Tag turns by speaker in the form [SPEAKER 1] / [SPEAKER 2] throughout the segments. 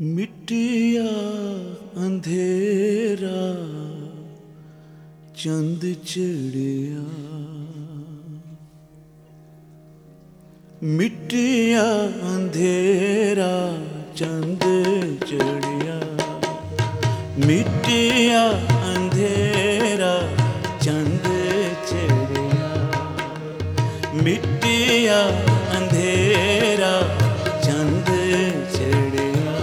[SPEAKER 1] मिटिया अंधेरा चंद चढ़िया, मिटिया अंधेरा चंद चढ़िया, मिटिया अंधेरा चंद चढ़िया, मिटिया अंधेरा चंद चढ़िया,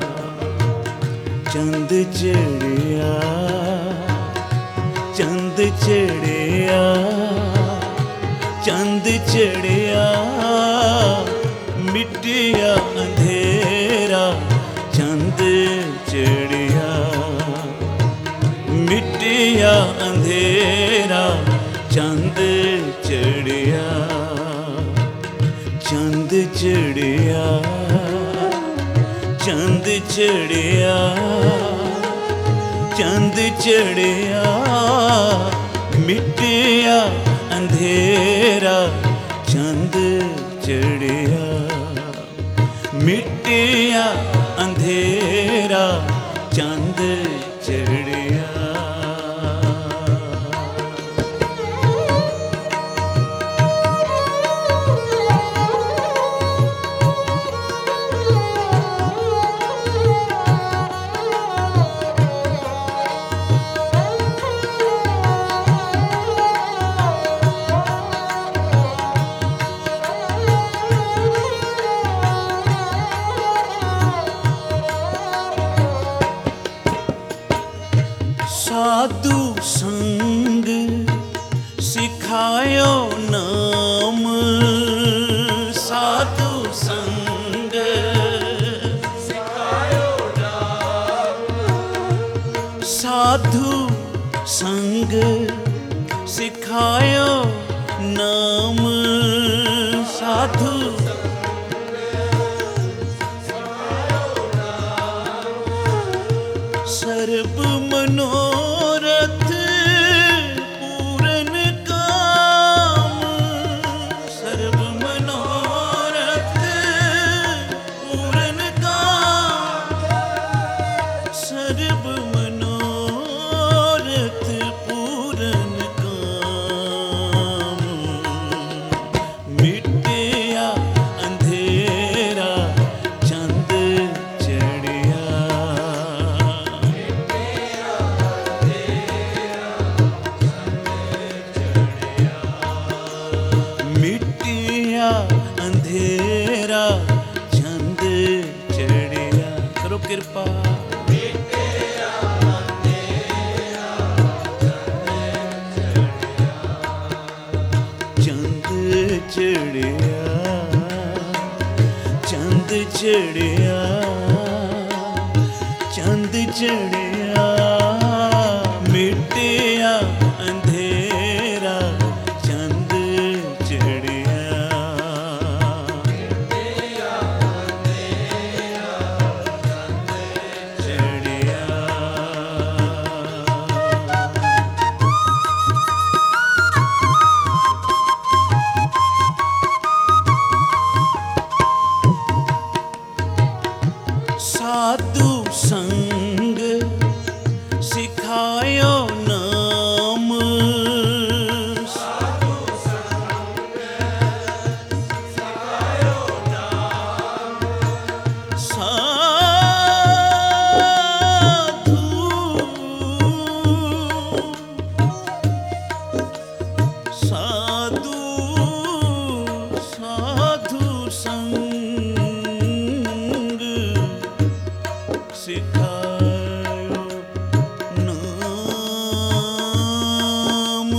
[SPEAKER 1] चंद चढ़िया, चंद चढ़िया, चंद चढ़िया, मिटिया अंधेरा चंद चढ़िया, मिटिया अंधेरा चंद चढ़िया, चंद चढ़िया, चंद चढ़िया, चंद चढ़िया, मिटिया अंधेरा चंद चढ़िया, मिटिया अंधेरा चंद चढ़िया। साधु संग सिखायो नाम, साधु संग सिखायो नाम, साधु संग सिखायो नाम, साधु सर्ब मनोरथ पूरन काम, सर्ब मनोरथ पूरन काम, सर्ब मनोरथ पूरन काम, मिटिया अंधेरा चंद चढ़िया, मिटिया अंधेरा चंद चढ़िया। करो कृपा। मिटिया अंधेरा चंद चढ़िया, चंद चढ़िया, चंद चढ़िया, मिटिया अंधेरा चंद चढ़िया, मिटिया अंधेरा चंद चढ़िया। साधु संग सिखायो नाम, साधु संग सिखायो नाम, साधु साधु साधु संग सिखायो नाम,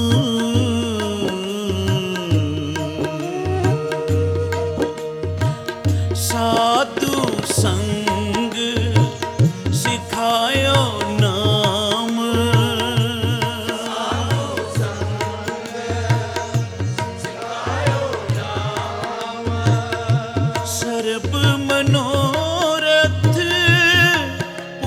[SPEAKER 1] साधु संग सिखायो नाम, साधु संग सिखायो नाम, सर्ब मनोरथ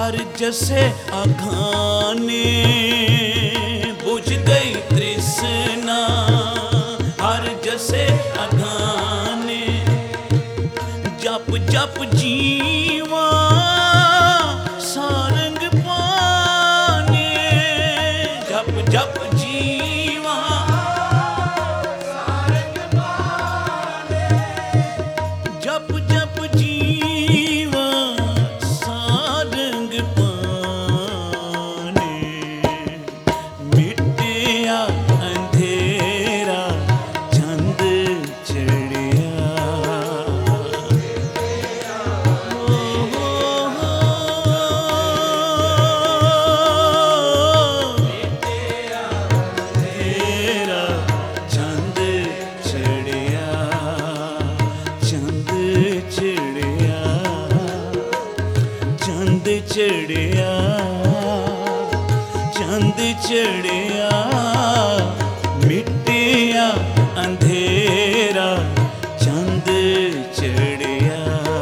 [SPEAKER 1] हर जसे अघाने बुझ गई तृष्णा, हर जसे अघाने जप जप जीवा सारंग पाने, जप जप जीवा सारंग पाने, जप जप जीवा सारंग पाने, मिटिया अंधेरा चंद चढ़िया, अंधेरा चंद चढ़िया, चंद चढ़िया, चंद चढ़िया, चंद चढ़िया, मिटिया अंधेरा चंद चढ़िया,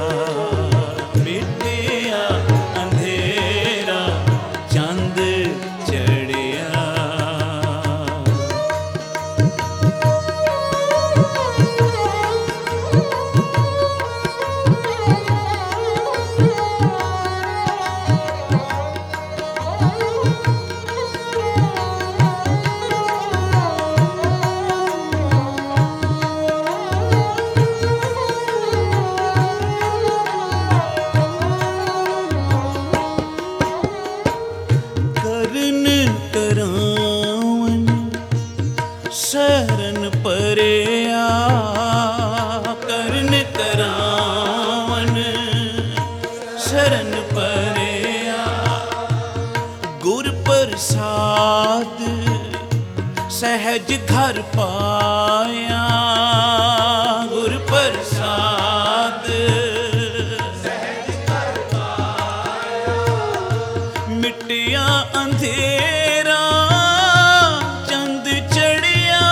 [SPEAKER 1] मिटिया अंधेरा चंद चढ़िया। करन करावन शरण परेया, करन करावन शरण परेया, गुर प्रसाद सहज घर पाया, गुर प्रसाद मिटिया अंधेरा चंद चढ़िया,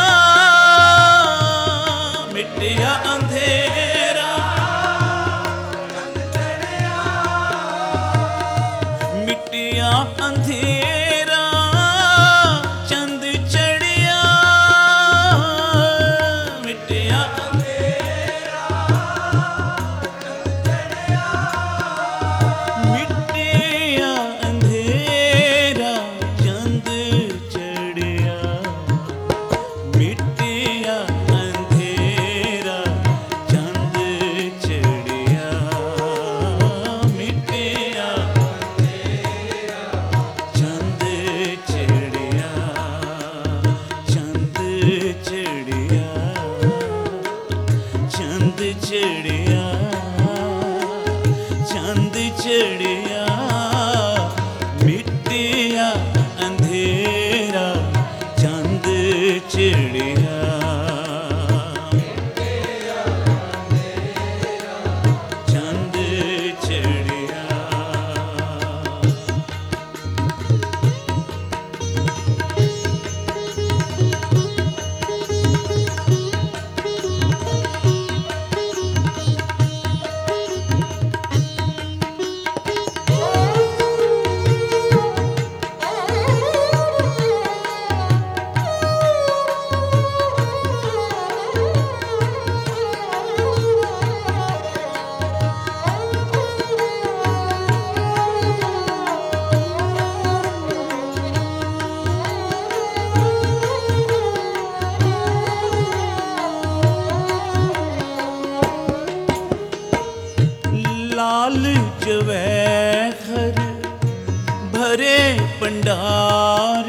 [SPEAKER 1] मिटिया अंधेरा मिटिया अंधेरा चंद चढ़िया, मिटिया मिटिया अंधेरा चंद चढ़िया, मिटिया अंधेरा चंद चढ़िया, मिटिया चंद चढ़िया, चंद चढ़िया, चंद चढ़िया, चंद चढ़िया, मिटिया अंधेरा चंद चढ़िया, चंद चढ़िया। लाल जवैखर भरे भंडार,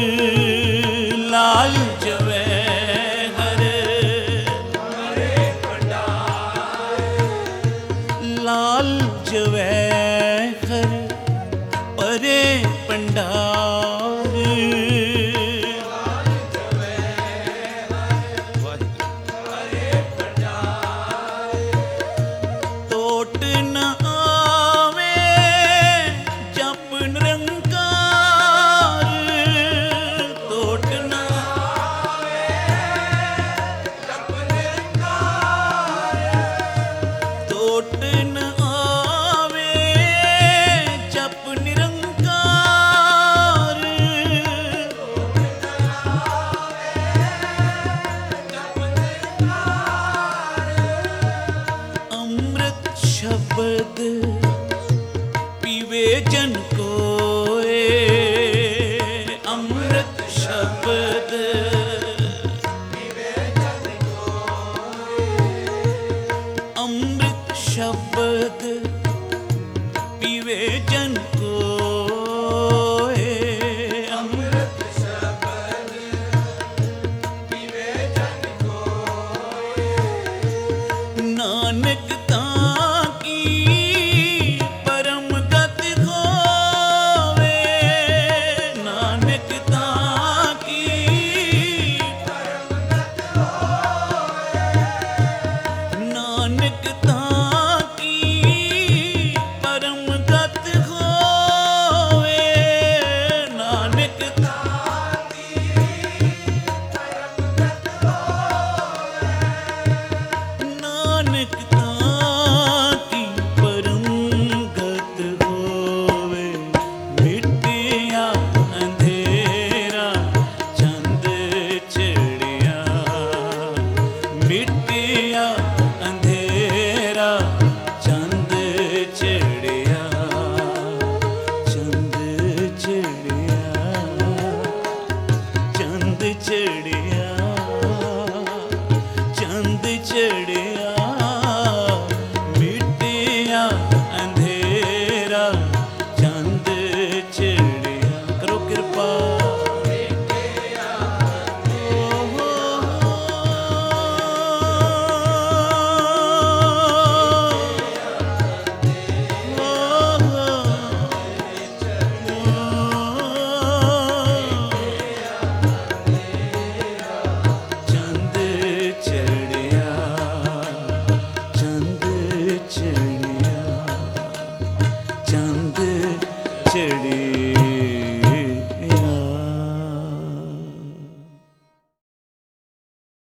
[SPEAKER 1] लाल जवैखर भरे भंडार, लाल जवैखर भरे भंडार, टोट न आवे जप निरंकार, टोट न आवे जप निरंकार, टोट न आवे जप निरंकार। पीवे जन कोए अमृत शब्द, अमृत शब्द पीवे जन कोए अमृत शब्द पीवे जन कोए। नानक ताकी परम गति होवे, नानक ताकी परम गति होवे, नानक ताकी परम गति होवे, नानक ताकी परम गति होवे, नानक ताकी परम गत होवे। मिटिया अंधेरा चंद चढ़िया, मिटिया अंधेरा चंद चढ़िया, चंद चढ़िया, चंद चढ़िया, चंद चढ़िया, मिटिया अंधेरा चंद चढ़िया। करो कृपा चंद चढ़िया, चंद चढ़िया, चंद चढ़िया।